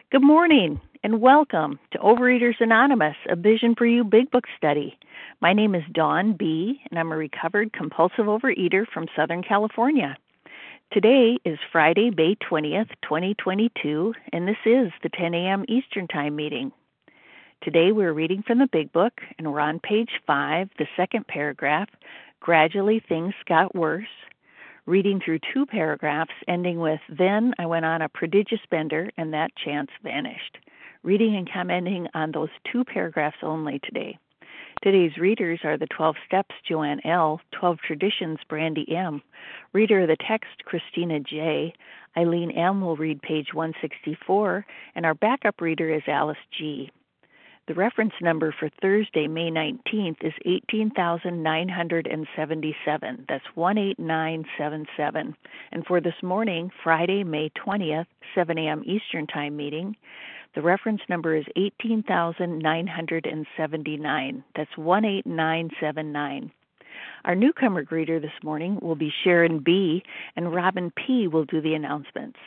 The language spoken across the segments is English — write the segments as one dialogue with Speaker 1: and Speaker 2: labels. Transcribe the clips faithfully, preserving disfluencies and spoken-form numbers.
Speaker 1: Good morning and welcome to Overeaters Anonymous, a Vision for You Big Book study. My name is Dawn B., and I'm a recovered compulsive overeater from Southern California. Today is Friday, May twentieth, twenty twenty-two, and this is the ten a.m. Eastern Time meeting. Today we're reading from the Big Book, and we're on page five, the second paragraph, Gradually Things Got Worse. Reading through two paragraphs, ending with, Then I went on a prodigious bender, and that chance vanished. Reading and commenting on those two paragraphs only today. Today's readers are the twelve Steps, Joanne L., twelve Traditions, Brandy M., reader of the text, Christina J., Eileen M. will read page one sixty-four, and our backup reader is Alice G. The reference number for Thursday, May nineteenth is eighteen thousand nine hundred seventy-seven. That's one eight nine seven seven. And for this morning, Friday, May twentieth, seven a.m. Eastern Time meeting, the reference number is eighteen thousand nine hundred seventy-nine. That's one eight nine seven nine. Our newcomer greeter this morning will be Sharon B., and Robin P. will do the announcements.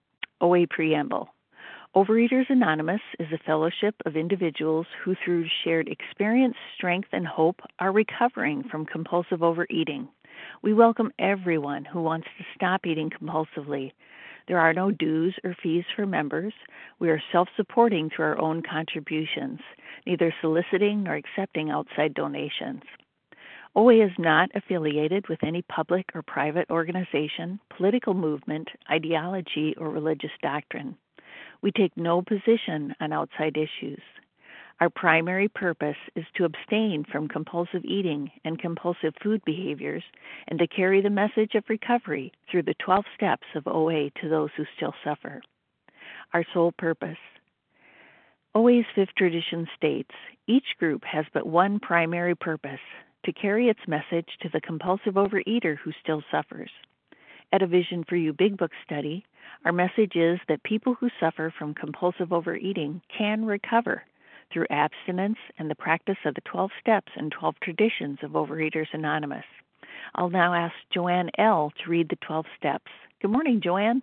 Speaker 1: O A Preamble. Overeaters Anonymous is a fellowship of individuals who, through shared experience, strength, and hope, are recovering from compulsive overeating. We welcome everyone who wants to stop eating compulsively. There are no dues or fees for members. We are self-supporting through our own contributions, neither soliciting nor accepting outside donations. O A is not affiliated with any public or private organization, political movement, ideology, or religious doctrine. We take no position on outside issues. Our primary purpose is to abstain from compulsive eating and compulsive food behaviors and to carry the message of recovery through the twelve steps of O A to those who still suffer. Our sole purpose. O A's fifth tradition states, each group has but one primary purpose, to carry its message to the compulsive overeater who still suffers. At a Vision for You Big Book study, our message is that people who suffer from compulsive overeating can recover through abstinence and the practice of the twelve steps and twelve traditions of Overeaters Anonymous. I'll now ask Joanne L. to read the twelve steps. Good morning, Joanne.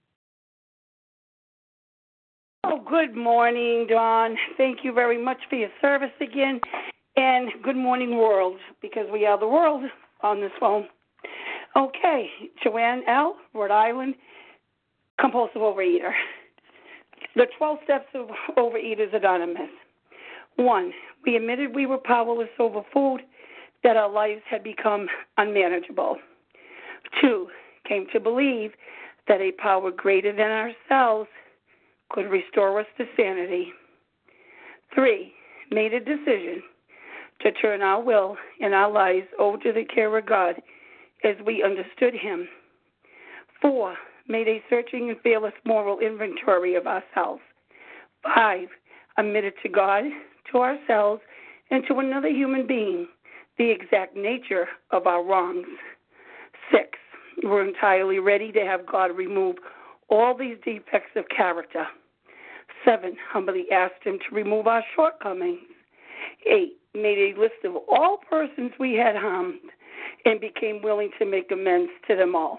Speaker 2: Oh, good morning, Dawn. Thank you very much for your service again. And good morning, world, because we are the world on this phone. Okay, Joanne L., Rhode Island, compulsive overeater. The twelve steps of Overeaters Anonymous. One, we admitted we were powerless over food, that our lives had become unmanageable. Two, came to believe that a power greater than ourselves could restore us to sanity. Three, made a decision to turn our will and our lives over to the care of God as we understood Him. Four, made a searching and fearless moral inventory of ourselves. Five, admitted to God, to ourselves, and to another human being the exact nature of our wrongs. Six, we're entirely ready to have God remove all these defects of character. Seven, humbly asked Him to remove our shortcomings. Eight, made a list of all persons we had harmed and became willing to make amends to them all.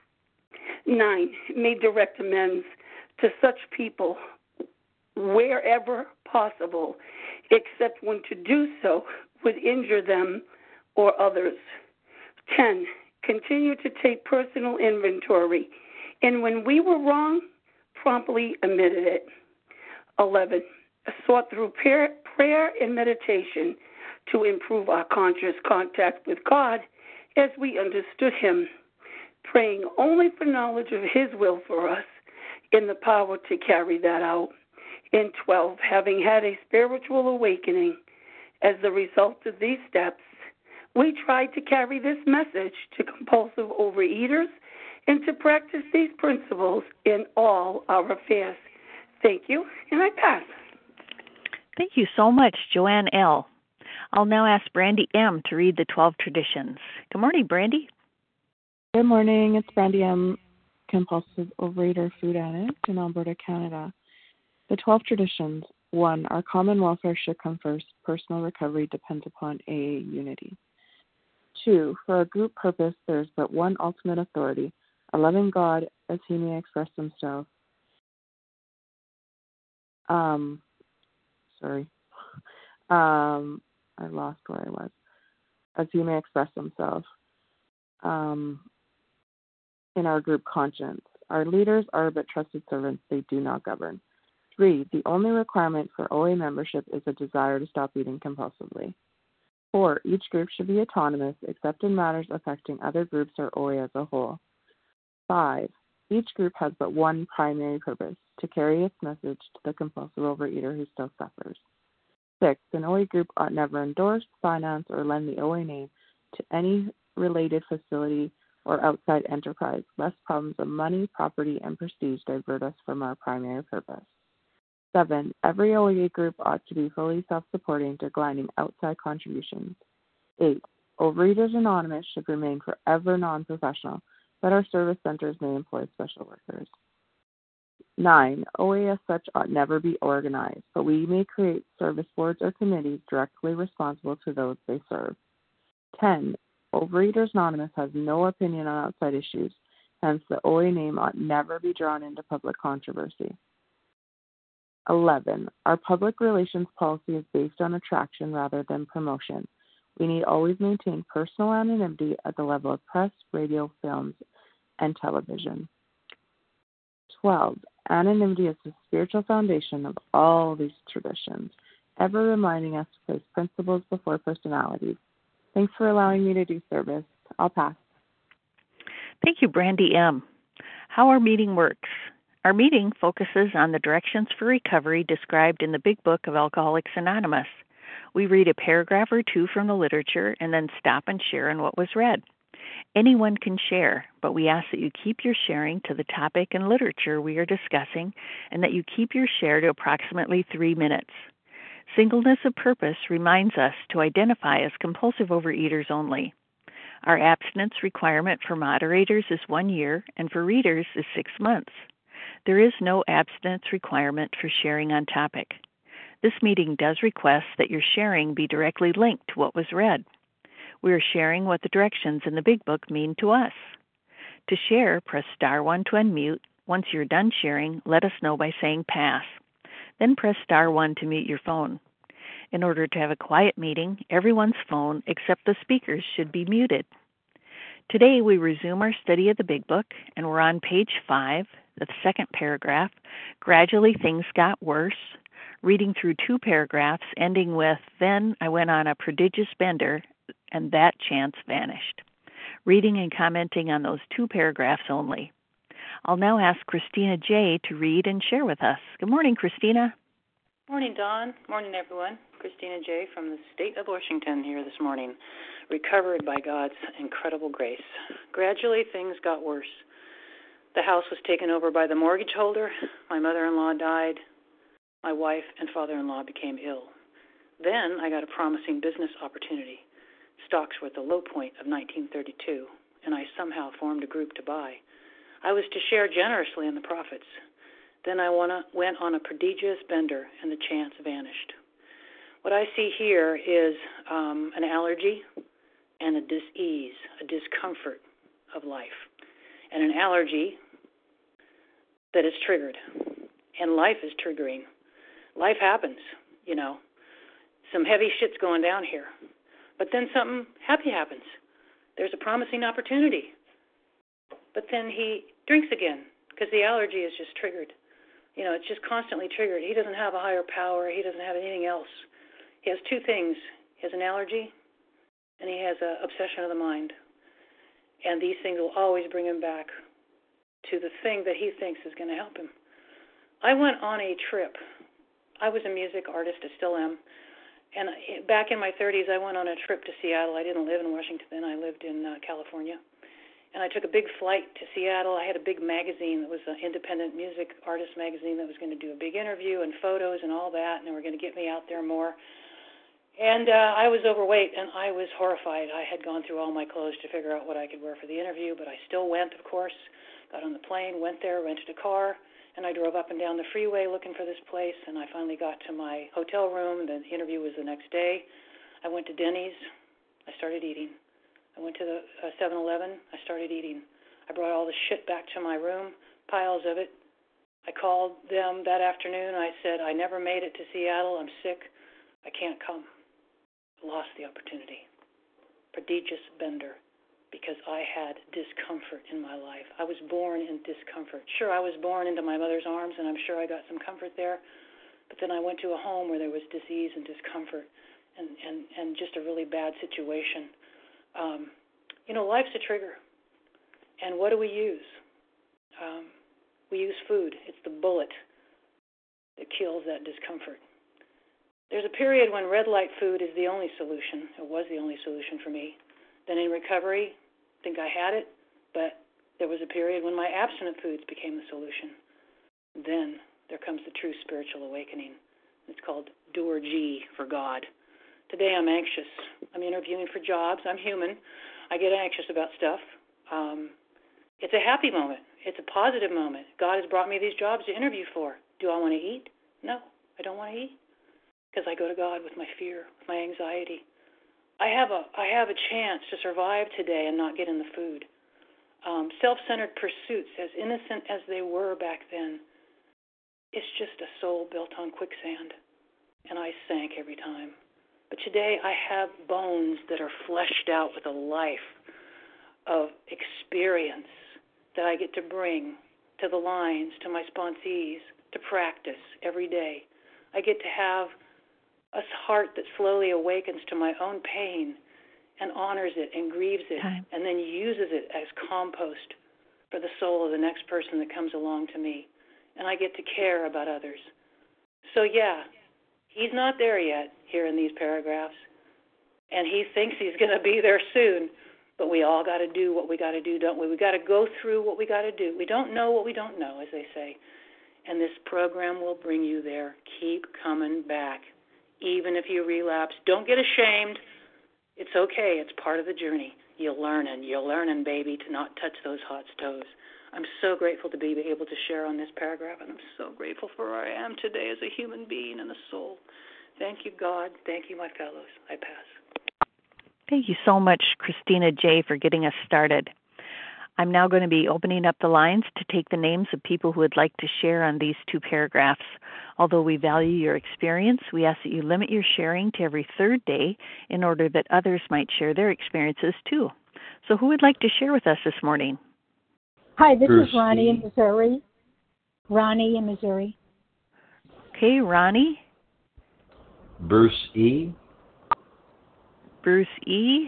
Speaker 2: Nine, made direct amends to such people wherever possible, except when to do so would injure them or others. Ten, continue to take personal inventory, and when we were wrong, promptly admitted it. Eleven, sought through prayer, prayer and meditation to improve our conscious contact with God as we understood Him, praying only for knowledge of His will for us and the power to carry that out. And twelve, having had a spiritual awakening as the result of these steps, we tried to carry this message to compulsive overeaters and to practice these principles in all our affairs. Thank you, and I pass.
Speaker 1: Thank you so much, Joanne L. I'll now ask Brandy M. to read the twelve traditions. Good morning, Brandy.
Speaker 3: Good morning. It's Brandy M., compulsive overeater food addict in Alberta, Canada. The twelve traditions. One, our common welfare should come first. Personal recovery depends upon A A unity. Two, for our group purpose, there is but one ultimate authority, a loving God as He may express Himself. Um, sorry. Um, I lost where I was. As he may express himself um, in our group conscience. Our leaders are but trusted servants. They do not govern. Three, the only requirement for O A membership is a desire to stop eating compulsively. Four, each group should be autonomous except in matters affecting other groups or O A as a whole. Five, each group has but one primary purpose, to carry its message to the compulsive overeater who still suffers. Six, an O A group ought never endorse, finance, or lend the O A name to any related facility or outside enterprise, lest problems of money, property, and prestige divert us from our primary purpose. Seven, every O A group ought to be fully self-supporting, declining outside contributions. Eight, Overeaters Anonymous should remain forever non-professional, but our service centers may employ special workers. Nine, O A as such ought never be organized, but we may create service boards or committees directly responsible to those they serve. Ten, Overeaters Anonymous has no opinion on outside issues, hence the O A name ought never be drawn into public controversy. Eleven, our public relations policy is based on attraction rather than promotion. We need always maintain personal anonymity at the level of press, radio, films, and television. Twelve, anonymity is the spiritual foundation of all these traditions, ever reminding us to place principles before personalities. Thanks for allowing me to do service. I'll pass.
Speaker 1: Thank you, Brandy M. How our meeting works. Our meeting focuses on the directions for recovery described in the Big Book of Alcoholics Anonymous. We read a paragraph or two from the literature and then stop and share on what was read. Anyone can share, but we ask that you keep your sharing to the topic and literature we are discussing and that you keep your share to approximately three minutes. Singleness of purpose reminds us to identify as compulsive overeaters only. Our abstinence requirement for moderators is one year and for readers is six months. There is no abstinence requirement for sharing on topic. This meeting does request that your sharing be directly linked to what was read. We are sharing what the directions in the Big Book mean to us. To share, press star one to unmute. Once you're done sharing, let us know by saying pass. Then press star one to mute your phone. In order to have a quiet meeting, everyone's phone except the speaker's should be muted. Today we resume our study of the Big Book, and we're on page five, the second paragraph, Gradually Things Got Worse, reading through two paragraphs, ending with, Then I went on a prodigious bender, and that chance vanished. Reading and commenting on those two paragraphs only. I'll now ask Christina J. to read and share with us. Good morning, Christina.
Speaker 4: Morning, Dawn. Morning, everyone. Christina J. from the state of Washington here this morning, recovered by God's incredible grace. Gradually, things got worse. The house was taken over by the mortgage holder. My mother-in-law died. My wife and father-in-law became ill. Then I got a promising business opportunity. Stocks were at the low point of nineteen thirty-two, and I somehow formed a group to buy. I was to share generously in the profits. Then I went on a prodigious bender, and the chance vanished. What I see here is um, an allergy and a dis-ease, a discomfort of life, and an allergy that is triggered, and life is triggering. Life happens, you know. Some heavy shit's going down here. But then something happy happens. There's a promising opportunity. But then he drinks again because the allergy is just triggered. You know, it's just constantly triggered. He doesn't have a higher power. He doesn't have anything else. He has two things. He has an allergy and he has an obsession of the mind. And these things will always bring him back to the thing that he thinks is going to help him. I went on a trip. I was a music artist. I still am. And back in my thirties, I went on a trip to Seattle. I didn't live in Washington then. I lived in uh, California. And I took a big flight to Seattle. I had a big magazine that was an independent music artist magazine that was going to do a big interview and photos and all that, and they were going to get me out there more. And uh, I was overweight, and I was horrified. I had gone through all my clothes to figure out what I could wear for the interview, but I still went, of course. Got on the plane, went there, rented a car, and I drove up and down the freeway looking for this place, and I finally got to my hotel room. The interview was the next day. I went to Denny's. I started eating. I went to the uh, seven eleven. I started eating. I brought all the shit back to my room, piles of it, I called them that afternoon. I said, I never made it to Seattle. I'm sick. I can't come. I lost the opportunity. Prodigious Bender, because I had discomfort in my life. I was born in discomfort. Sure, I was born into my mother's arms, and I'm sure I got some comfort there. But then I went to a home where there was disease and discomfort and, and, and just a really bad situation. Um, you know, life's a trigger. And what do we use? Um, we use food. It's the bullet that kills that discomfort. There's a period when red light food is the only solution. It was the only solution for me. Then in recovery, I think I had it, but there was a period when my abstinent foods became the solution. Then there comes the true spiritual awakening. It's called Do or G for God. Today I'm anxious. I'm interviewing for jobs. I'm human. I get anxious about stuff. Um, it's a happy moment. It's a positive moment. God has brought me these jobs to interview for. Do I want to eat? No, I don't want to eat, because I go to God with my fear, with my anxiety. I have a I have a chance to survive today and not get in the food. Um, self-centered pursuits, as innocent as they were back then, it's just a soul built on quicksand, and I sank every time. But today I have bones that are fleshed out with a life of experience that I get to bring to the lines, to my sponsees, to practice every day. I get to have a heart that slowly awakens to my own pain and honors it and grieves it
Speaker 1: Time.
Speaker 4: and then uses it as compost for the soul of the next person that comes along to me. And I get to care about others. So, yeah, he's not there yet here in these paragraphs, and he thinks he's going to be there soon, but we all got to do what we got to do, don't we? We got to go through what we got to do. We don't know what we don't know, as they say, and this program will bring you there. Keep coming back. Even if you relapse, don't get ashamed. It's okay. It's part of the journey. You're learning. You're learning, baby, to not touch those hot stoves. I'm so grateful to be able to share on this paragraph, and I'm so grateful for where I am today as a human being and a soul. Thank you, God. Thank you, my fellows. I pass.
Speaker 1: Thank you so much, Christina J., for getting us started. I'm now going to be opening up the lines to take the names of people who would like to share on these two paragraphs. Although we value your experience, we ask that you limit your sharing to every third day in order that others might share their experiences too. So who would like to share with us this morning?
Speaker 5: Hi, this
Speaker 6: Bruce
Speaker 5: is Ronnie
Speaker 6: E.
Speaker 5: in Missouri. Ronnie in Missouri.
Speaker 1: Okay, Ronnie.
Speaker 6: Bruce E.
Speaker 1: Bruce E.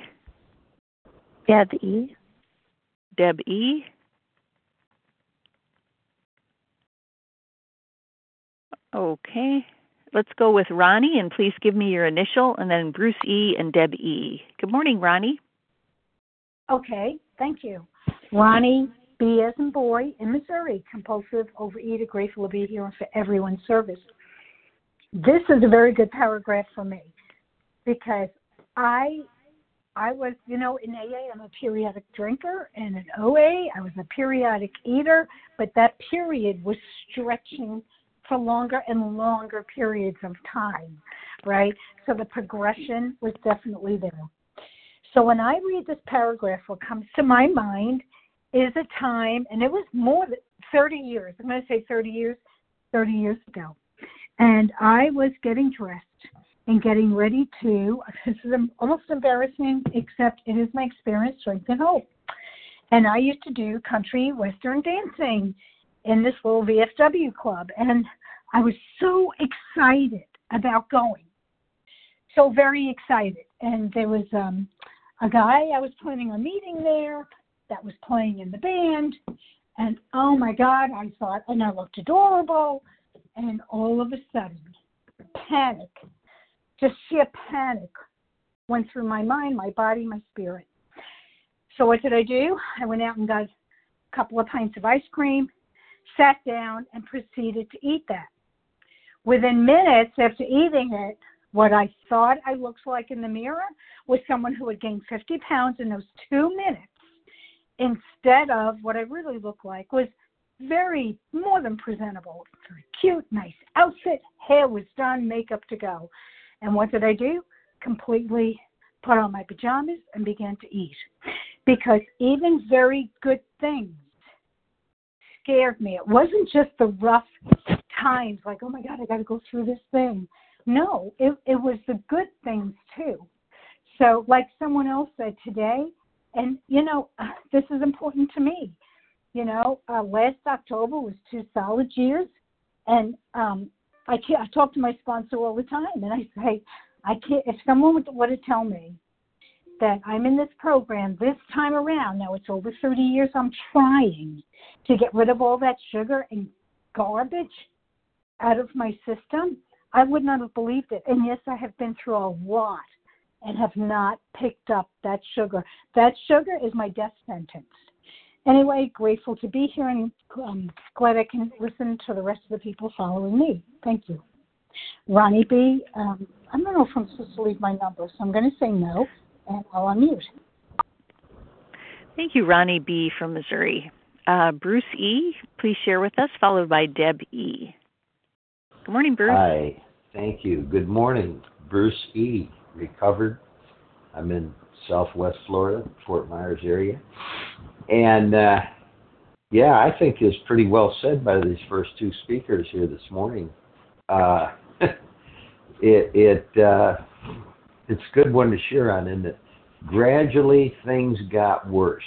Speaker 3: Deb E.
Speaker 1: Deb E. Okay. Let's go with Ronnie, and please give me your initial, and then Bruce E. and Deb E. Good morning, Ronnie.
Speaker 5: Okay, thank you. Ronnie B as in boy in Missouri, compulsive overeater, grateful to be here and for everyone's service. This is a very good paragraph for me because I I was, you know, in A A, I'm a periodic drinker, and in O A, I was a periodic eater, but that period was stretching for longer and longer periods of time, right? So the progression was definitely there. So when I read this paragraph, what comes to my mind is a time, and it was more than thirty years, I'm going to say thirty years, thirty years ago, and I was getting dressed and getting ready to, this is almost embarrassing, except it is my experience, strength, and hope. And I used to do country western dancing in this little V F W club, and I was so excited about going, so very excited. And there was um, a guy I was planning on meeting there that was playing in the band, and oh my God, I thought, and I looked adorable, and all of a sudden, panic, just sheer panic went through my mind, my body, my spirit. So what did I do? I went out and got a couple of pints of ice cream, sat down, and proceeded to eat that. Within minutes after eating it, what I thought I looked like in the mirror was someone who had gained fifty pounds in those two minutes, instead of what I really looked like was very more than presentable, very cute, nice outfit, hair was done, makeup to go. And what did I do? Completely put on my pajamas and began to eat. Because even very good things scared me. It wasn't just the rough times, like, oh my God, I got to go through this thing. No, it, it was the good things too. So like someone else said today, and, you know, this is important to me. You know, uh, last October was two solid years, and um, I, can't, I talk to my sponsor all the time, and I say, I can't. If someone would, were to tell me that I'm in this program this time around, now it's over thirty years, I'm trying to get rid of all that sugar and garbage out of my system, I would not have believed it. And yes, I have been through a lot and have not picked up that sugar. That sugar is my death sentence. Anyway, grateful to be here, and um, glad I can listen to the rest of the people following me. Thank you. Ronnie B., um, I don't know if I'm supposed to leave my number, so I'm going to say no, and I'll unmute.
Speaker 1: Thank you, Ronnie B. from Missouri. Uh, Bruce E., please share with us, followed by Deb E. Good morning, Bruce.
Speaker 6: Hi. Thank you. Good morning. Bruce E., recovered. I'm in Southwest Florida, Fort Myers area. And, uh, yeah, I think it's pretty well said by these first two speakers here this morning. Uh, it it uh, it's a good one to share on, isn't it? Gradually, things got worse.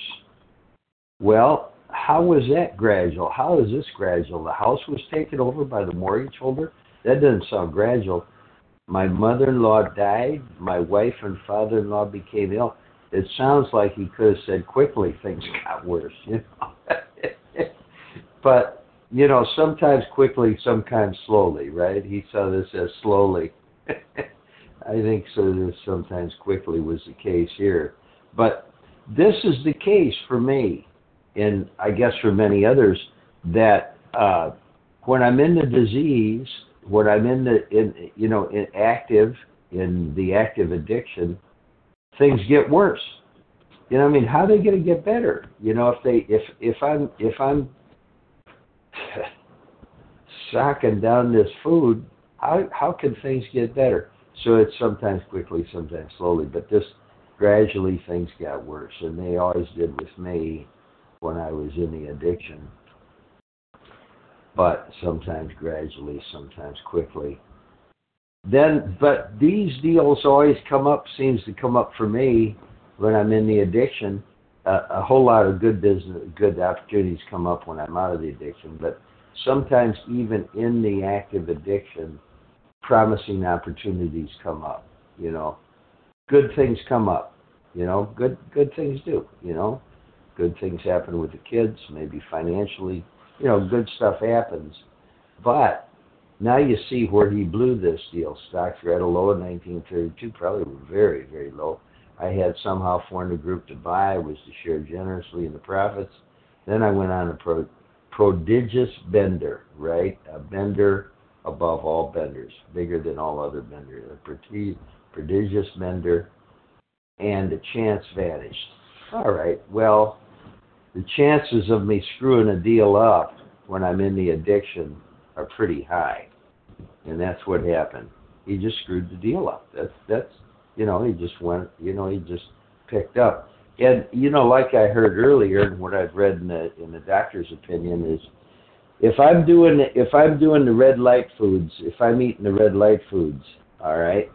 Speaker 6: Well, how was that gradual? How is this gradual? The house was taken over by the mortgage holder? That doesn't sound gradual. My mother-in-law died. My wife and father-in-law became ill. It sounds like he could have said quickly things got worse, you know. But, you know, sometimes quickly, sometimes slowly, right? He saw this as slowly. I think so. This sometimes quickly was the case here. But this is the case for me, and I guess for many others, that uh, when I'm in the disease, when I'm in the, in, you know, in active, in the active addiction, things get worse. You know, I mean, how are they going to get better? You know, if they, if if I'm if I'm socking down this food, how how can things get better? So it's sometimes quickly, sometimes slowly, but this gradually things got worse, and they always did with me when I was in the addiction. But sometimes gradually, sometimes quickly. Then, but these deals always come up, seems to come up for me when I'm in the addiction. Uh, a whole lot of good business, good opportunities come up when I'm out of the addiction, but sometimes even in the active addiction, promising opportunities come up, you know. Good things come up, you know. Good good things do, you know. Good things happen with the kids, maybe financially, you know, good stuff happens. But now you see where he blew this deal. Stocks were at a low in nineteen thirty-two, probably were very, very low. I had somehow formed a group to buy, was to share generously in the profits. Then I went on a pro, prodigious bender, right? A bender above all benders, bigger than all other benders. A prodigious bender, and the chance vanished. All right, well, the chances of me screwing a deal up when I'm in the addiction are pretty high. And that's what happened. He just screwed the deal up. That's, that's, you know, he just went, you know, he just picked up. And, you know, like I heard earlier, and what I've read in the, in the doctor's opinion is, if I'm doing, if I'm doing the red light foods, if I'm eating the red light foods, all right,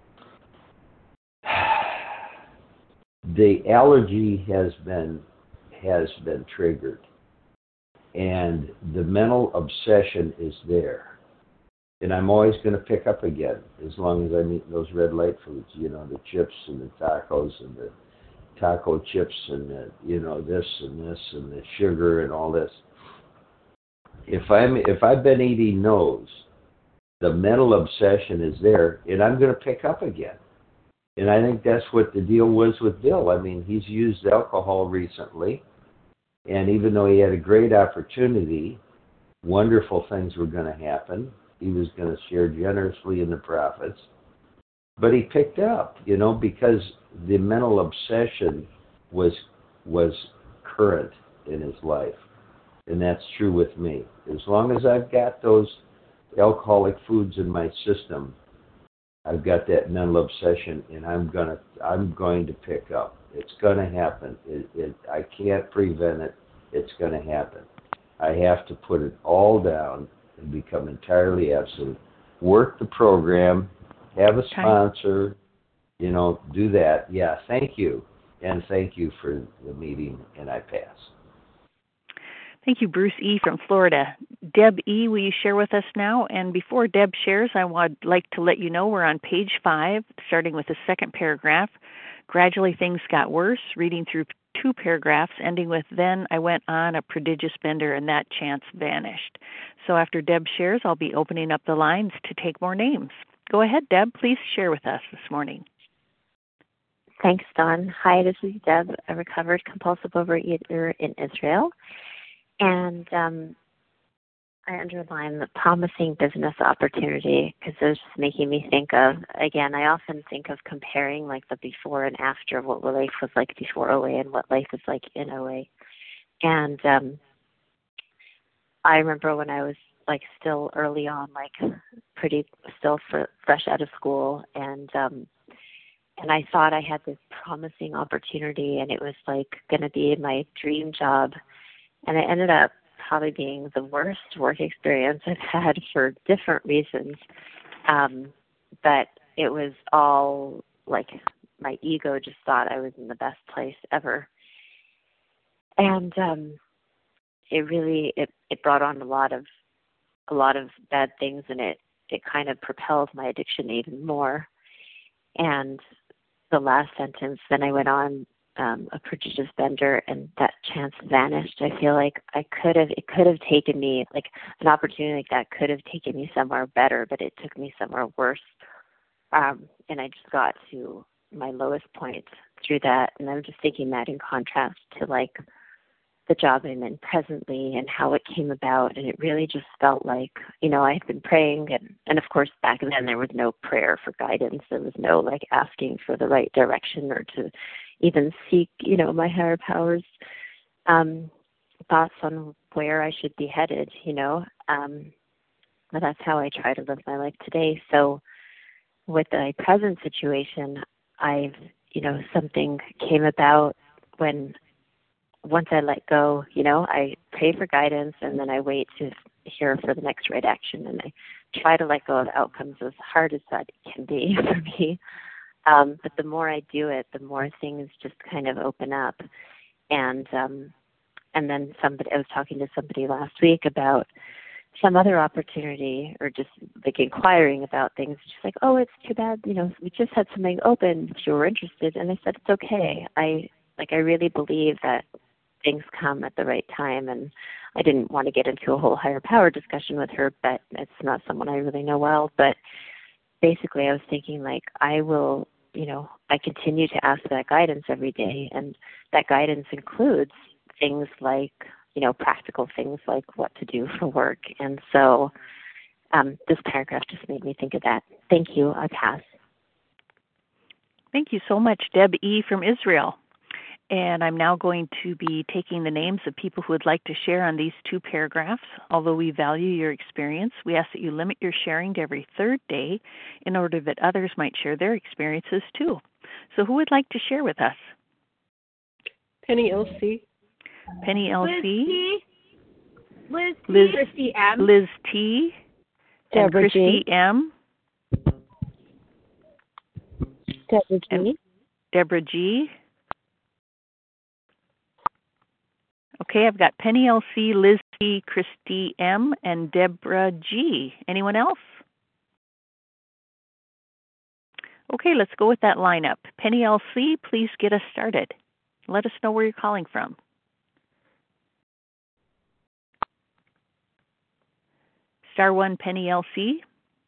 Speaker 6: the allergy has been, has been triggered. And the mental obsession is there. And I'm always going to pick up again as long as I'm eating those red light foods, you know, the chips and the tacos and the taco chips and the, you know, this and this and the sugar and all this. If I'm if I've been eating those, the mental obsession is there, and I'm going to pick up again. And I think that's what the deal was with Bill. I mean, he's used alcohol recently. And even though he had a great opportunity, wonderful things were going to happen. He was going to share generously in the profits. But he picked up, you know, because the mental obsession was was current in his life. And that's true with me. As long as I've got those alcoholic foods in my system, I've got that mental obsession, and I'm gonna I'm going to pick up. It's going to happen. It, it, I can't prevent it. It's going to happen. I have to put it all down and become entirely absent. Work the program, have a sponsor, you know, do that. Yeah, thank you. And thank you for the meeting, and I pass.
Speaker 1: Thank you, Bruce E. from Florida. Deb E., will you share with us now? And before Deb shares, I would like to let you know we're on page five, starting with the second paragraph. Gradually things got worse, reading through two paragraphs, ending with, then I went on a prodigious bender and that chance vanished. So after Deb shares, I'll be opening up the lines to take more names. Go ahead, Deb. Please share with us this morning.
Speaker 7: Thanks, Dawn. Hi, this is Deb, a recovered compulsive overeater in Israel. And um, I underline the promising business opportunity because it's making me think of, again, I often think of comparing like the before and after of what life was like before O A and what life is like in O A. And um, I remember when I was like still early on, like pretty still for, fresh out of school, and um, and I thought I had this promising opportunity and it was like going to be my dream job. And it ended up probably being the worst work experience I've had for different reasons. Um, but it was all like my ego just thought I was in the best place ever. And um, it really, it, it brought on a lot of, a lot of bad things, and it, it kind of propelled my addiction even more. And the last sentence, then I went on Um, a prodigious bender, and that chance vanished. I feel like I could have, it could have taken me, like an opportunity like that could have taken me somewhere better, but it took me somewhere worse. Um, and I just got to my lowest point through that. And I'm just thinking that in contrast to like the job I'm in presently and how it came about. And it really just felt like, you know, I had been praying, and, and of course back then there was no prayer for guidance. There was no like asking for the right direction or to even seek, you know, my higher powers, um, thoughts on where I should be headed, you know. Um, but that's how I try to live my life today. So with the present situation, I've, you know, something came about when once I let go, you know, I pray for guidance and then I wait to hear for the next right action. And I try to let go of outcomes, as hard as that can be for me. Um, but the more I do it, the more things just kind of open up. And um, and then somebody, I was talking to somebody last week about some other opportunity, or just like inquiring about things. She's like, oh, it's too bad, you know, we just had something open if you were interested. And I said, it's okay. I like I really believe that things come at the right time. And I didn't want to get into a whole higher power discussion with her, but it's not someone I really know well. But basically I was thinking like, I will, you know, I continue to ask that guidance every day. And that guidance includes things like, you know, practical things like what to do for work. And so um, this paragraph just made me think of that. Thank you. I pass.
Speaker 1: Thank you so much, Deb E. from Israel. And I'm now going to be taking the names of people who would like to share on these two paragraphs. Although we value your experience, we ask that you limit your sharing to every third day in order that others might share their experiences too. So who would like to share with us?
Speaker 8: Penny L C.
Speaker 1: Penny L C.
Speaker 9: Liz T.
Speaker 1: Liz,
Speaker 9: Christy M.
Speaker 1: Liz T. And
Speaker 10: Deborah
Speaker 1: Christy
Speaker 10: G.
Speaker 1: M.
Speaker 10: Deborah G.
Speaker 1: And Deborah G. Okay, I've got Penny L C, Liz T, Christy M, and Deborah G. Anyone else? Okay, let's go with that lineup. Penny L C, please get us started. Let us know where you're calling from. Star one, Penny L C.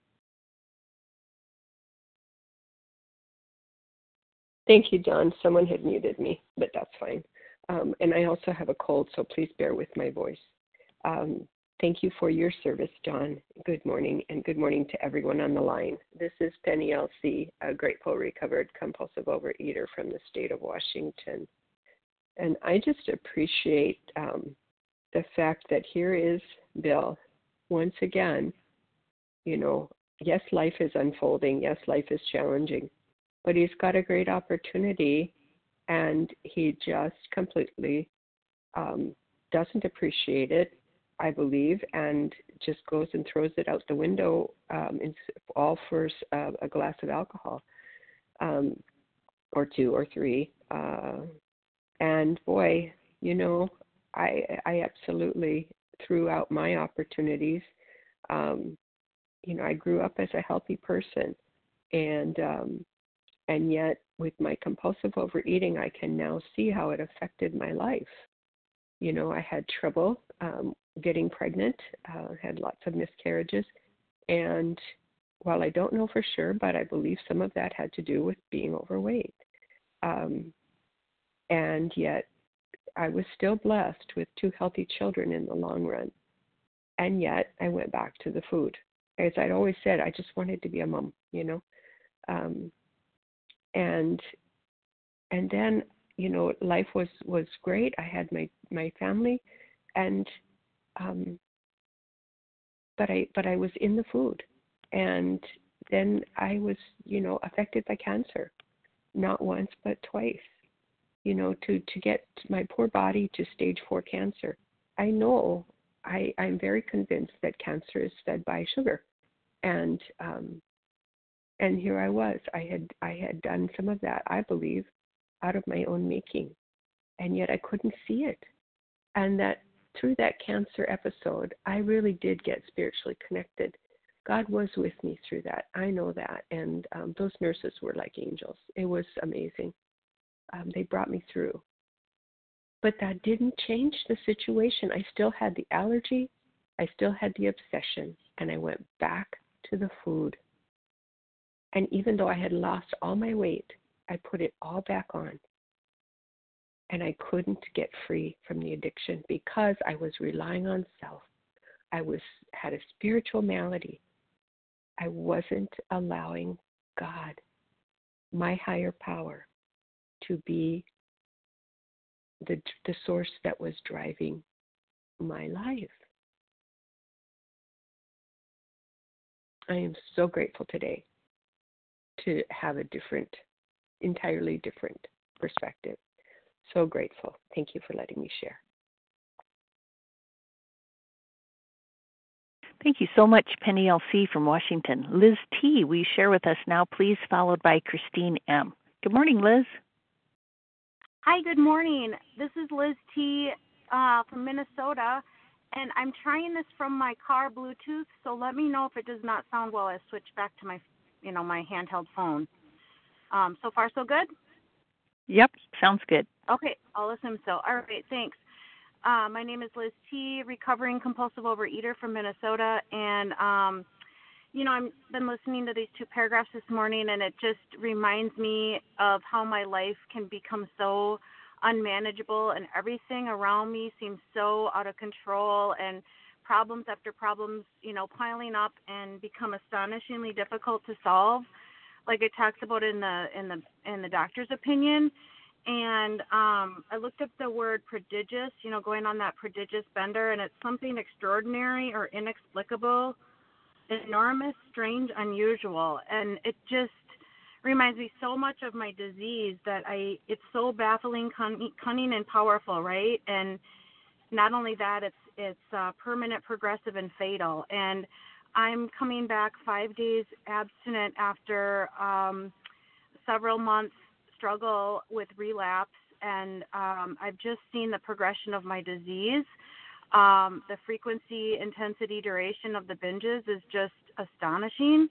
Speaker 8: Thank you, Dawn. Someone had muted me, but that's fine. Um, and I also have a cold, so please bear with my voice. Um, thank you for your service, Dawn. Good morning, and good morning to everyone on the line. This is Penny L C, a grateful, recovered, compulsive overeater from the state of Washington. And I just appreciate um, the fact that here is Bill, once again, you know, yes, life is unfolding. Yes, life is challenging, but he's got a great opportunity. And he just completely um, doesn't appreciate it. I believe, and just goes and throws it out the window, um, in, all for uh, a glass of alcohol, um, or two or three. Uh, and boy, you know, I, I absolutely threw out my opportunities. Um, you know, I grew up as a healthy person, and um, and yet with my compulsive overeating, I can now see how it affected my life. You know, I had trouble um, getting pregnant, uh, had lots of miscarriages, and while I don't know for sure, but I believe some of that had to do with being overweight. Um, and yet I was still blessed with two healthy children in the long run. And yet I went back to the food. As I'd always said, I just wanted to be a mom, you know. Um, and and then, you know, life was, was great. I had my, my family, and um, but I but I was in the food. And then I was, you know, affected by cancer, not once but twice. You know, to, to get my poor body to stage four cancer. I know, I, I'm very convinced that cancer is fed by sugar. And um, and here I was. I had I had done some of that, I believe, out of my own making. And yet I couldn't see it. And that through that cancer episode, I really did get spiritually connected. God was with me through that. I know that. And um, those nurses were like angels. It was amazing. Um, they brought me through. But that didn't change the situation. I still had the allergy. I still had the obsession. And I went back to the food. And even though I had lost all my weight, I put it all back on. And I couldn't get free from the addiction because I was relying on self. I was had a spiritual malady. I wasn't allowing God, my higher power, to be the the source that was driving my life. I am so grateful today to have a different, entirely different perspective. So grateful. Thank you for letting me share.
Speaker 1: Thank you so much, Penny L C from Washington. Liz T, will you share with us now, please, followed by Christine M. Good morning, Liz.
Speaker 9: Hi, good morning. This is Liz T uh, from Minnesota, and I'm trying this from my car Bluetooth, so let me know if it does not sound well. I switch back to my, you know, my handheld phone. Um, so far, so good?
Speaker 1: Yep, sounds good.
Speaker 9: Okay, I'll assume so. All right, thanks. Uh, my name is Liz T, recovering compulsive overeater from Minnesota, and, um, you know, I've been listening to these two paragraphs this morning, and it just reminds me of how my life can become so unmanageable, and everything around me seems so out of control, and problems after problems, you know, piling up and become astonishingly difficult to solve, like it talks about in the in the in the doctor's opinion. And um, I looked up the word prodigious, you know, going on that prodigious bender, and it's something extraordinary or inexplicable, enormous, strange, unusual. And it just reminds me so much of my disease that I, it's so baffling, cunning, cunning and powerful, right? And not only that, it's it's uh, permanent, progressive, and fatal. And I'm coming back five days abstinent after um, several months struggle with relapse, and um, I've just seen the progression of my disease. Um, the frequency, intensity, duration of the binges is just astonishing.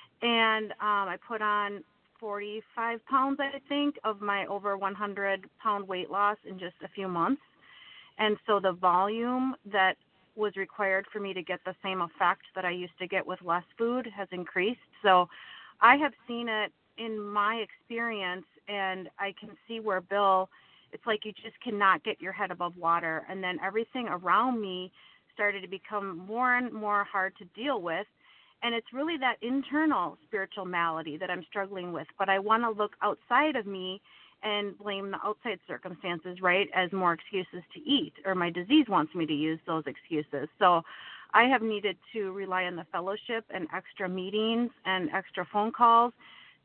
Speaker 9: And um, I put on forty-five pounds, I think, of my over one hundred pound weight loss in just a few months. And so the volume that was required for me to get the same effect that I used to get with less food has increased. So I have seen it in my experience, and I can see where Bill, it's like you just cannot get your head above water. And then everything around me started to become more and more hard to deal with. And it's really that internal spiritual malady that I'm struggling with. But I want to look outside of me and blame the outside circumstances, right, as more excuses to eat, or my disease wants me to use those excuses. So I have needed to rely on the fellowship and extra meetings and extra phone calls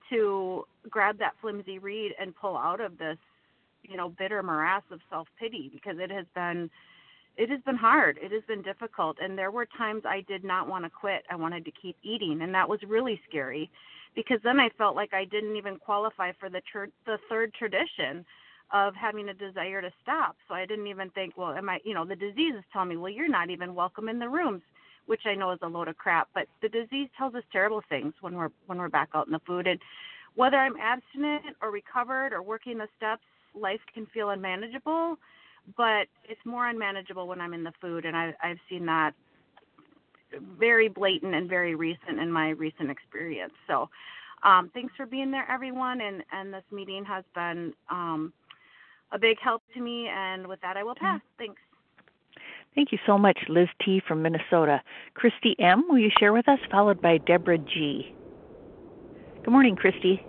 Speaker 9: to grab that flimsy reed and pull out of this, you know, bitter morass of self-pity, because it has been it has been hard. It has been difficult. And there were times I did not want to quit. I wanted to keep eating. And that was really scary because then I felt like I didn't even qualify for the tr- the third tradition of having a desire to stop. So I didn't even think, well, am I, you know, the disease is telling me, well, you're not even welcome in the rooms, which I know is a load of crap. But the disease tells us terrible things when we're when we're back out in the food. And whether I'm abstinent or recovered or working the steps, life can feel unmanageable, but it's more unmanageable when I'm in the food. And I, I've seen that very blatant and very recent in my recent experience. So um, thanks for being there, everyone. And, and this meeting has been um, a big help to me. And with that, I will pass. Thanks.
Speaker 1: Thank you so much, Liz T. from Minnesota. Christy M., will you share with us, followed by Deborah G. Good morning, Christy.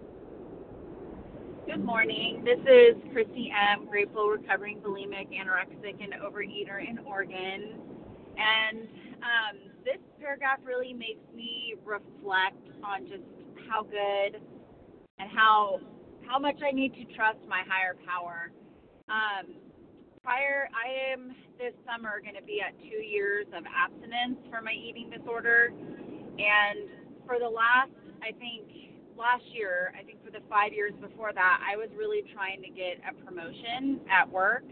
Speaker 11: Good morning. This is Christy M., grateful, recovering bulimic, anorexic, and overeater in Oregon. And um, this paragraph really makes me reflect on just how good and how how much I need to trust my higher power. Um, prior, I am this summer going to be at two years of abstinence for my eating disorder. And for the last, I think, last year, I think for the five years before that, I was really trying to get a promotion at work.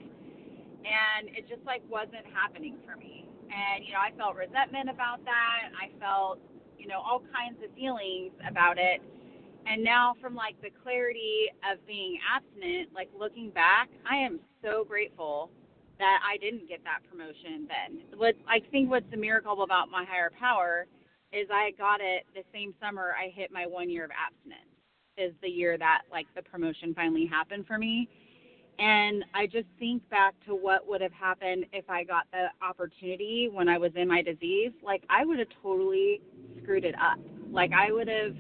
Speaker 11: And it just, like, wasn't happening for me. And, you know, I felt resentment about that. I felt, you know, all kinds of feelings about it. And now from, like, the clarity of being abstinent, like, looking back, I am so grateful that I didn't get that promotion then. What I think what's a miracle about my higher power is I got it the same summer I hit my one year of abstinence, is the year that, like, the promotion finally happened for me. And I just think back to what would have happened if I got the opportunity when I was in my disease. Like, I would have totally screwed it up. Like, I would have,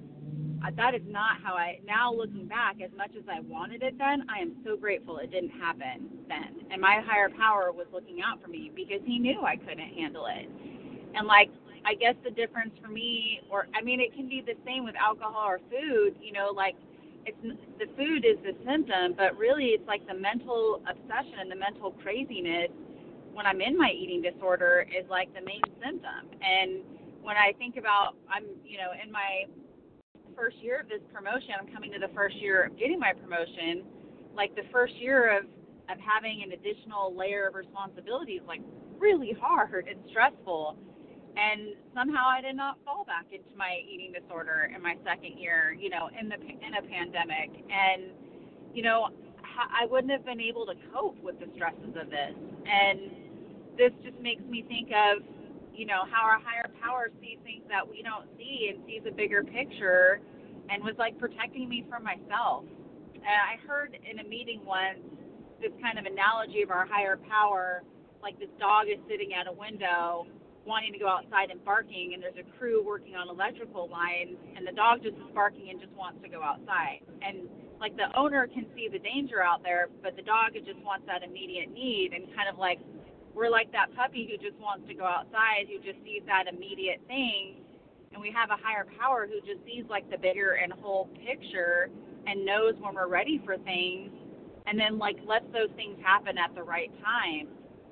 Speaker 11: that is not how I, now looking back, as much as I wanted it then, I am so grateful it didn't happen then. And my higher power was looking out for me because he knew I couldn't handle it. And, like, I guess the difference for me, or, I mean, it can be the same with alcohol or food, you know, like, it's the food is the symptom, but really it's like the mental obsession and the mental craziness when I'm in my eating disorder is like the main symptom. And when I think about, I'm, you know, in my first year of this promotion, I'm coming to the first year of getting my promotion, like the first year of, of having an additional layer of responsibility is like really hard and stressful. And somehow I did not fall back into my eating disorder in my second year, you know, in the in a pandemic. And, you know, I wouldn't have been able to cope with the stresses of this. And this just makes me think of, you know, how our higher power sees things that we don't see and sees a bigger picture and was, like, protecting me from myself. And I heard in a meeting once this kind of analogy of our higher power, like this dog is sitting at a window wanting to go outside and barking, and there's a crew working on electrical lines, and the dog just is barking and just wants to go outside. And, like, the owner can see the danger out there, but the dog just wants that immediate need, and kind of like we're like that puppy who just wants to go outside, who just sees that immediate thing, and we have a higher power who just sees, like, the bigger and whole picture and knows when we're ready for things, and then, like, lets those things happen at the right time.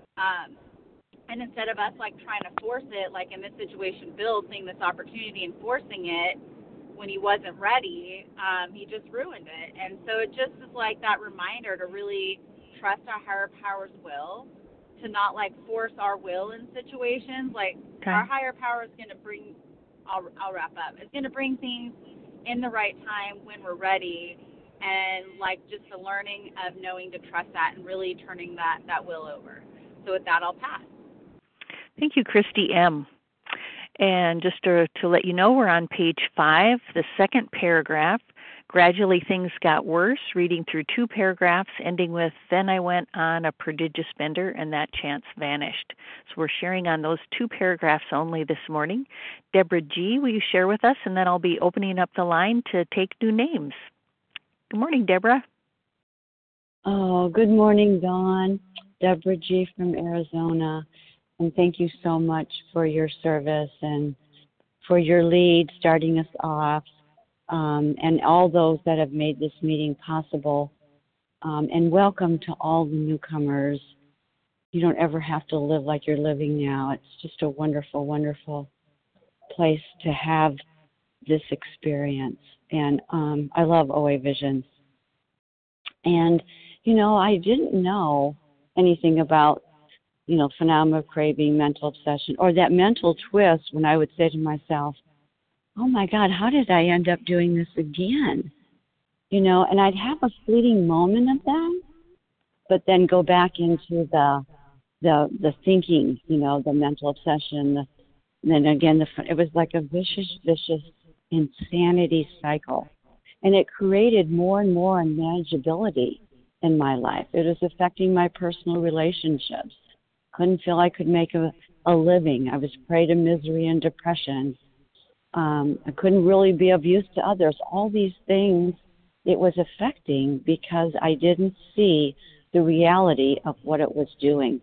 Speaker 11: Um, And instead of us, like, trying to force it, like in this situation, Bill seeing this opportunity and forcing it when he wasn't ready, um, he just ruined it. And so it just is like that reminder to really trust our higher power's will, to not, like, force our will in situations. Like, okay. Our higher power is going to bring, I'll, I'll wrap up, it's going to bring things in the right time when we're ready. And, like, just the learning of knowing to trust that and really turning that, that will over. So with that, I'll pass.
Speaker 1: Thank you, Christy M. And just to, to let you know, we're on page five, the second paragraph. Gradually things got worse, reading through two paragraphs, ending with, then I went on a prodigious bender and that chance vanished. So we're sharing on those two paragraphs only this morning. Deborah G., will you share with us? And then I'll be opening up the line to take new names. Good morning, Deborah.
Speaker 10: Oh, good morning, Dawn. Deborah G. from Arizona. And thank you so much for your service and for your lead starting us off, um, and all those that have made this meeting possible. Um, and welcome to all the newcomers. you don't ever have to live like you're living now. It's just a wonderful, wonderful place to have this experience. And um, I love O A Visions. And, you know, I didn't know anything about, you know, phenomena of craving, mental obsession, or that mental twist when I would say to myself, oh, my God, how did I end up doing this again? You know, and I'd have a fleeting moment of that, but then go back into the the the thinking, you know, the mental obsession. The, then again, the it was like a vicious, vicious insanity cycle. And it created more and more unmanageability in my life. It was affecting my personal relationships. Couldn't feel I could make a, a living. I was prey to misery and depression. Um, I couldn't really be of use to others. All these things it was affecting because I didn't see the reality of what it was doing.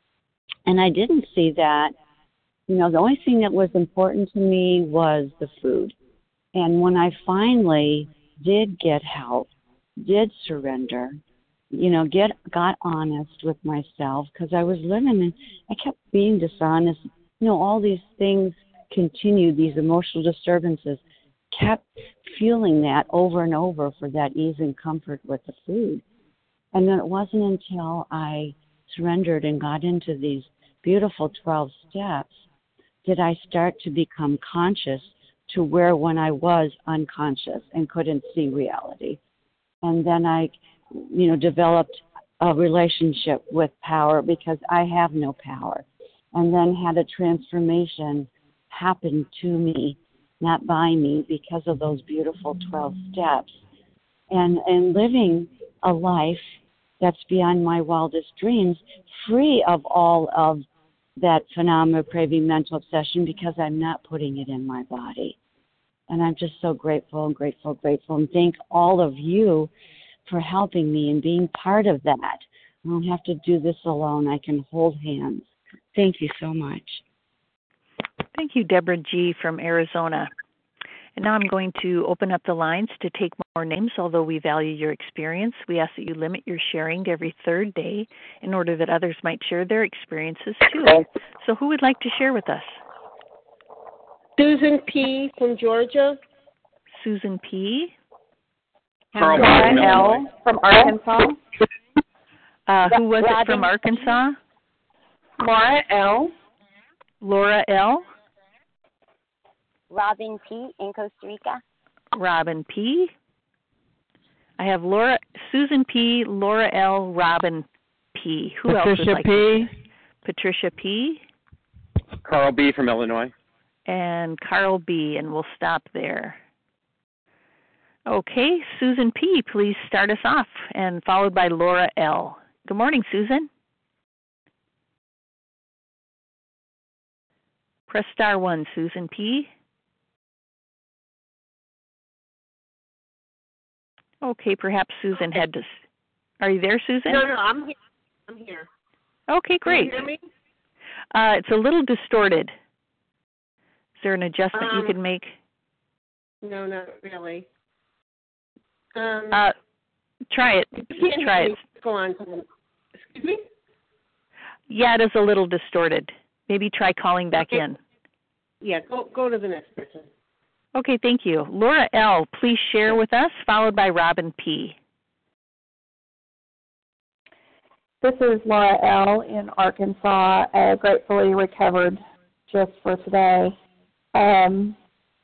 Speaker 10: And I didn't see that, you know, the only thing that was important to me was the food. And when I finally did get help, did surrender, you know, get got honest with myself, because I was living and I kept being dishonest. You know, all these things continued, these emotional disturbances, kept feeling that over and over for that ease and comfort with the food. And then it wasn't until I surrendered and got into these beautiful twelve steps did I start to become conscious to where when I was unconscious and couldn't see reality. And then I, you know, developed a relationship with power because I have no power. And then had a transformation happen to me, not by me, because of those beautiful twelve steps. And, and living a life that's beyond my wildest dreams, free of all of that phenomena of craving, mental obsession, because I'm not putting it in my body. And I'm just so grateful and grateful, grateful, and thank all of you for helping me and being part of that. I don't have to do this alone. I can hold hands. Thank you so much.
Speaker 1: Thank you, Deborah G. from Arizona. And now I'm going to open up the lines to take more names. Although we value your experience, we ask that you limit your sharing to every third day in order that others might share their experiences too. So who would like to share with us?
Speaker 12: Susan P. from Georgia.
Speaker 1: Susan P.
Speaker 13: Laura L. from Arkansas.
Speaker 1: Uh, who was it from Arkansas?
Speaker 13: Laura L.
Speaker 1: Laura L.
Speaker 14: Robin P. in Costa Rica.
Speaker 1: Robin P. I have Laura, Susan P., Laura L., Robin P. Who
Speaker 15: Patricia
Speaker 1: else would like
Speaker 15: P.
Speaker 1: to? Patricia P.
Speaker 15: Carl B. from Illinois.
Speaker 1: And Carl B., and we'll stop there. Okay, Susan P., please start us off, and followed by Laura L. Good morning, Susan. Press star one, Susan P. Okay, perhaps Susan
Speaker 12: okay.
Speaker 1: had to. Are you there, Susan?
Speaker 12: No, no, I'm here. I'm here.
Speaker 1: Okay, great.
Speaker 12: Can you hear me?
Speaker 1: Uh, it's a little distorted. Is there an adjustment
Speaker 12: um,
Speaker 1: you can make?
Speaker 12: No, not really. Um,
Speaker 1: uh, try it. Just try it.
Speaker 12: Go on. Excuse me?
Speaker 1: Yeah, it is a little distorted. Maybe try calling back
Speaker 12: okay.
Speaker 1: in.
Speaker 12: Yeah, go go to the next person.
Speaker 1: Okay, thank you. Laura L., please share with us, followed by Robin P.
Speaker 13: This is Laura L. in Arkansas, uh, gratefully recovered just for today. Um,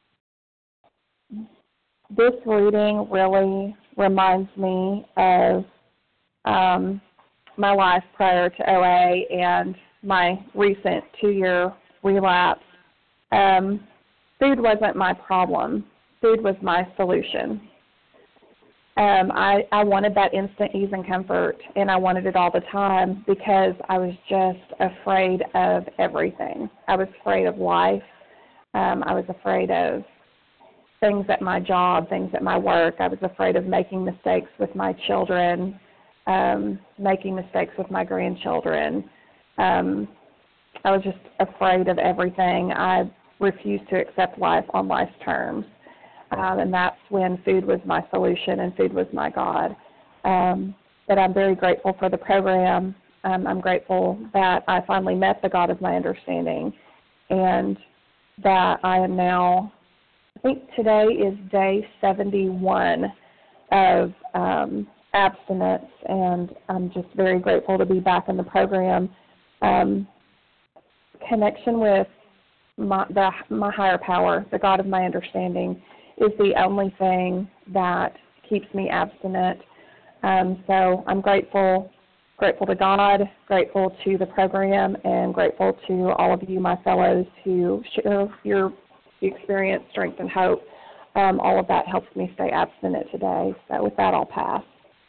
Speaker 13: this reading really reminds me of um, my life prior to O A and my recent two-year relapse. Um, food wasn't my problem. Food was my solution. Um, I, I wanted that instant ease and comfort, and I wanted it all the time because I was just afraid of everything. I was afraid of life. Um, I was afraid of things at my job, things at my work. I was afraid of making mistakes with my children, um, making mistakes with my grandchildren. Um, I was just afraid of everything. I refused to accept life on life's terms. Um, and that's when food was my solution and food was my God. Um, but I'm very grateful for the program. um, I'm grateful that I finally met the God of my understanding, and that I am now, I think today is day seventy-one of um, abstinence, and I'm just very grateful to be back in the program. Um, connection with my, the, my higher power, the God of my understanding, is the only thing that keeps me abstinent. Um, so I'm grateful, grateful to God, grateful to the program, and grateful to all of you, my fellows, who share your experience, strength, and hope. Um, all of that helps me stay abstinent today. So with that, I'll pass.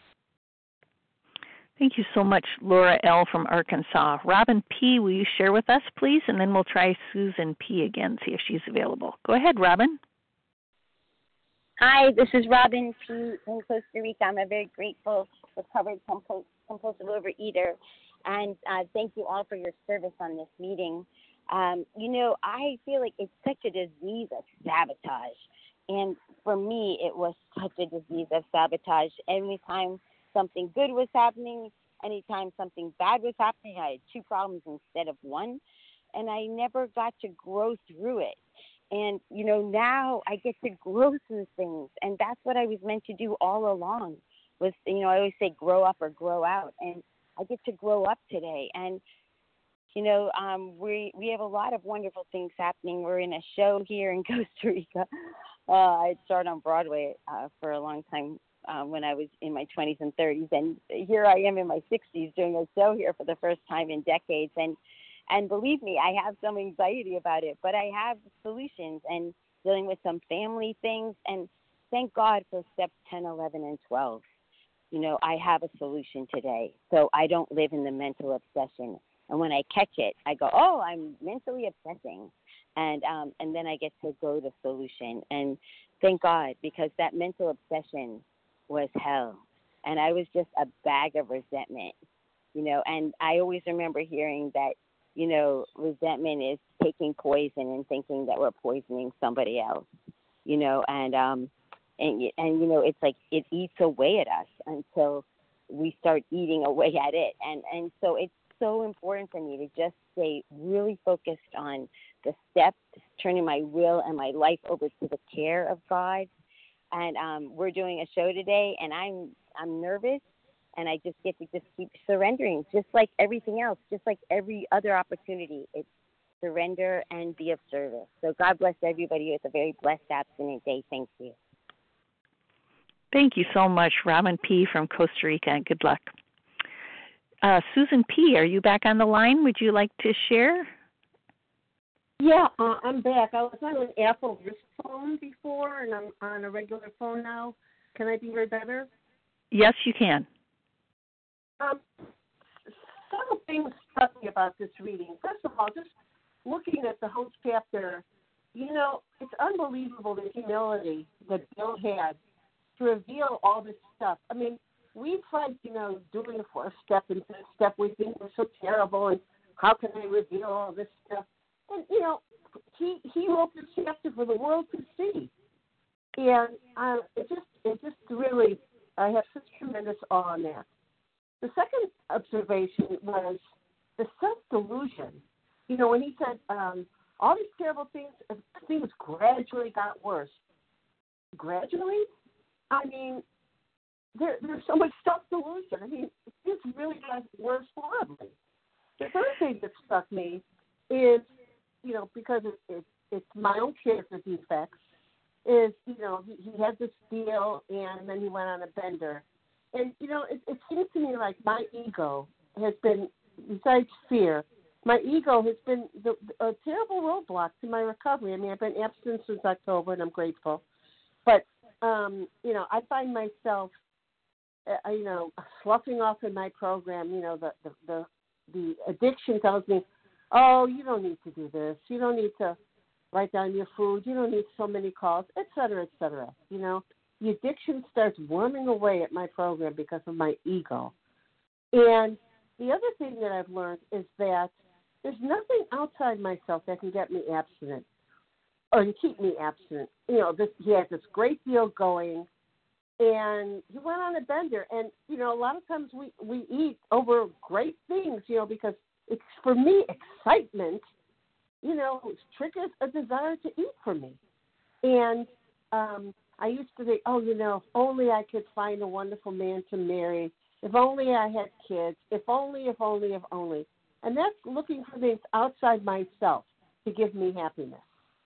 Speaker 1: Thank you so much, Laura L. from Arkansas. Robin P., will you share with us, please? And then we'll try Susan P. again, see if she's available. Go ahead, Robin.
Speaker 14: Hi, this is Robin P. in Costa Rica. I'm a very grateful, recovered compul- compulsive overeater, and uh, thank you all for your service on this meeting. Um, you know, I feel like it's such a disease of sabotage, and for me, it was such a disease of sabotage. Anytime something good was happening, anytime something bad was happening, I had two problems instead of one, and I never got to grow through it. And, you know, now I get to grow through things, and that's what I was meant to do all along was, you know, I always say grow up or grow out, and I get to grow up today. And, you know, um, we we have a lot of wonderful things happening. We're in a show here in Costa Rica. Uh, I started on Broadway uh, for a long time uh, when I was in my twenties and thirties, and here I am in my sixties doing a show here for the first time in decades. And And believe me, I have some anxiety about it, but I have solutions and dealing with some family things. And thank God for steps ten, eleven, and twelve. You know, I have a solution today, so I don't live in the mental obsession. And when I catch it, I go, oh, I'm mentally obsessing. And um, and then I get to go to solution. And thank God, because that mental obsession was hell. And I was just a bag of resentment, you know. And I always remember hearing that, you know, resentment is taking poison and thinking that we're poisoning somebody else, you know, and, um, and, and, you know, it's like it eats away at us until we start eating away at it. And, and so it's so important for me to just stay really focused on the steps, turning my will and my life over to the care of God. And um, we're doing a show today, and I'm I'm nervous. And I just get to just keep surrendering, just like everything else, just like every other opportunity. It's surrender and be of service. So God bless everybody with a very blessed abstinent day. Thank you.
Speaker 1: Thank you so much, Robin P. from Costa Rica, and good luck. Uh, Susan P., are you back on the line? Would you like to share?
Speaker 12: Yeah, uh, I'm back. I was on an Apple wrist phone before, and I'm on a regular phone now. Can I be heard better?
Speaker 1: Yes, you can.
Speaker 12: Um, several things struck me about this reading. First of all, just looking at the whole chapter, you know, it's unbelievable the humility that Bill had to reveal all this stuff. I mean, we've tried, you know, doing the fourth step and fifth step. We think we're so terrible, and how can I reveal all this stuff? And, you know, he he wrote this chapter for the world to see. And uh, it just, it just really, I have such tremendous awe on that. The second observation was the self-delusion. You know, when he said um, all these terrible things, things gradually got worse. Gradually? I mean, there, there's so much self-delusion. I mean, things really got worse horribly. The third thing that struck me is, you know, because it, it, it's my own character defects, is, you know, he, he had this deal and then he went on a bender. And, you know, it, it seems to me like my ego has been, besides fear, my ego has been the, a terrible roadblock to my recovery. I mean, I've been abstinent since October, and I'm grateful. But, um, you know, I find myself, uh, you know, sloughing off in my program. You know, the, the, the, the addiction tells me, oh, you don't need to do this. You don't need to write down your food. You don't need so many calls, et cetera, et cetera, you know. The addiction starts worming away at my program because of my ego. And the other thing that I've learned is that there's nothing outside myself that can get me abstinent or keep me abstinent. You know, this, he has this great deal going, and he went on a bender. And, you know, a lot of times we, we eat over great things, you know, because it's, for me, excitement, you know, triggers a desire to eat for me. And um, I used to think, oh, you know, if only I could find a wonderful man to marry, if only I had kids, if only, if only, if only. And that's looking for things outside myself to give me happiness.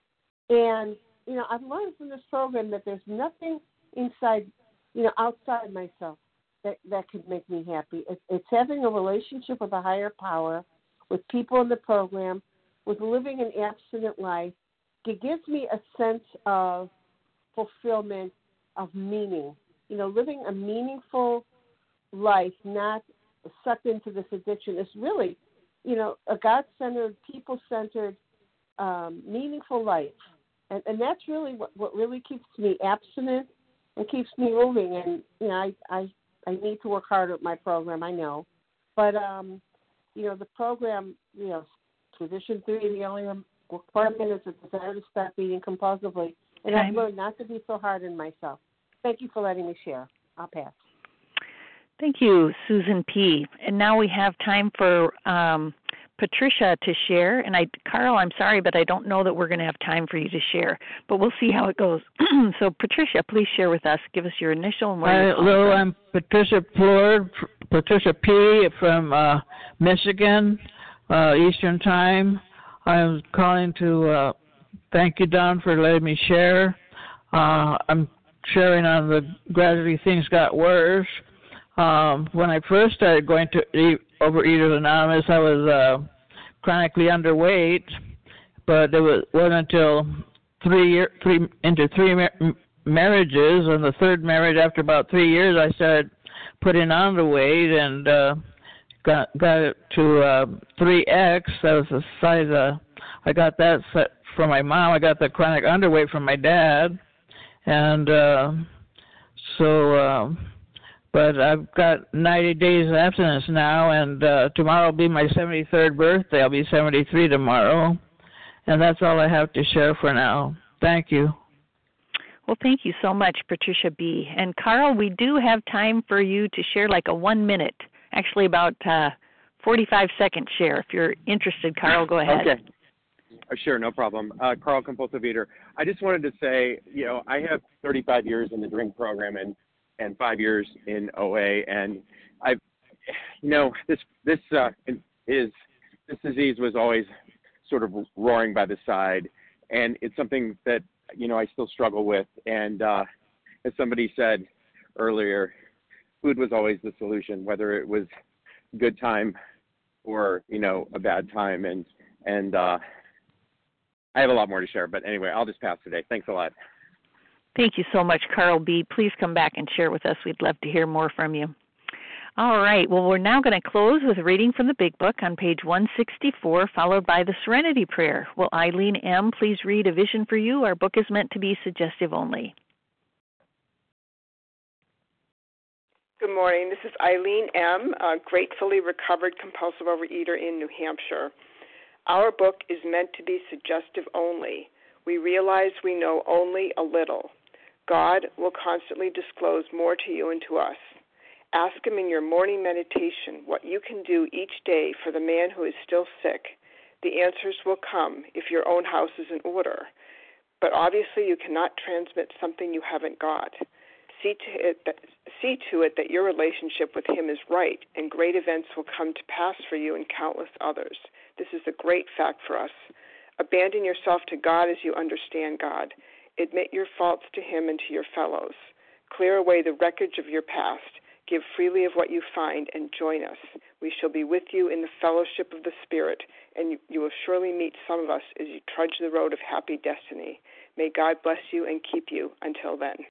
Speaker 12: And, you know, I've learned from this program that there's nothing inside, you know, outside myself that, that could make me happy. It's, it's having a relationship with a higher power, with people in the program, with living an abstinent life. It gives me a sense of fulfillment, of meaning. You know, living a meaningful life, not sucked into this addiction, is really, you know, a God-centered, people-centered, um, meaningful life. And, and that's really what, what really keeps me abstinent and keeps me moving. And, you know, I, I, I need to work harder at my program, I know. But, um, you know, the program, you know, Position three, the only requirement is a desire to stop eating compulsively. And
Speaker 1: Okay.
Speaker 12: I've learned not to be so hard on myself. Thank you for letting me share. I'll pass.
Speaker 1: Thank you, Susan P. And now we have time for um, Patricia to share. And I, Carl, I'm sorry, but I don't know that we're going to have time for you to share. But we'll see how it goes. So, Patricia, please share with us. Give us your initial and where
Speaker 16: Hi,
Speaker 1: you're calling
Speaker 16: hello,
Speaker 1: from.
Speaker 16: I'm Patricia Plord, Patricia P. from uh, Michigan, uh, Eastern Time. I'm calling to uh, thank you, Don, for letting me share. Uh, I'm sharing on the gradually things got worse. Um, when I first started going to eat, Overeaters Anonymous, I was uh, chronically underweight, but it was, wasn't until three year, three into three mar- marriages, and the third marriage, after about three years, I started putting on the weight and uh, got got it to uh, three X. That was the size. Uh, I got that set from my mom. I got the chronic underweight from my dad, and uh, so. Uh, But I've got ninety days of abstinence now, and uh, tomorrow will be my seventy-third birthday. I'll be seventy-three tomorrow. And that's all I have to share for now. Thank you.
Speaker 1: Well, thank you so much, Patricia B. And Carl, we do have time for you to share like a one minute, actually about uh, forty-five second share. If you're interested, Carl, go ahead.
Speaker 15: Okay. Uh, sure, no problem. Uh, Carl, compulsive eater. I just wanted to say, you know, I have thirty-five years in the drink program, and and five years in O A, and I've, you know, this this uh, is this disease was always sort of roaring by the side, and it's something that, you know, I still struggle with. And uh, as somebody said earlier, food was always the solution, whether it was a good time or, you know, a bad time. And and uh, I have a lot more to share, but anyway, I'll just pass today. Thanks a lot.
Speaker 1: Thank you so much, Carl B. Please come back and share with us. We'd love to hear more from you. All right. Well, we're now going to close with a reading from the Big Book on page one sixty-four, followed by the Serenity Prayer. Will Eileen M. please read A Vision for You? Our book is meant to be suggestive only.
Speaker 17: Good morning. This is Eileen M., a gratefully recovered compulsive overeater in New Hampshire. Our book is meant to be suggestive only. We realize we know only a little. God will constantly disclose more to you and to us. Ask him in your morning meditation what you can do each day for the man who is still sick. The answers will come if your own house is in order. But obviously you cannot transmit something you haven't got. See to it that, see to it that your relationship with him is right, and great events will come to pass for you and countless others. This is a great fact for us. Abandon yourself to God as you understand God. Admit your faults to him and to your fellows. Clear away the wreckage of your past. Give freely of what you find and join us. We shall be with you in the fellowship of the Spirit, and you, you will surely meet some of us as you trudge the road of happy destiny. May God bless you and keep you until then.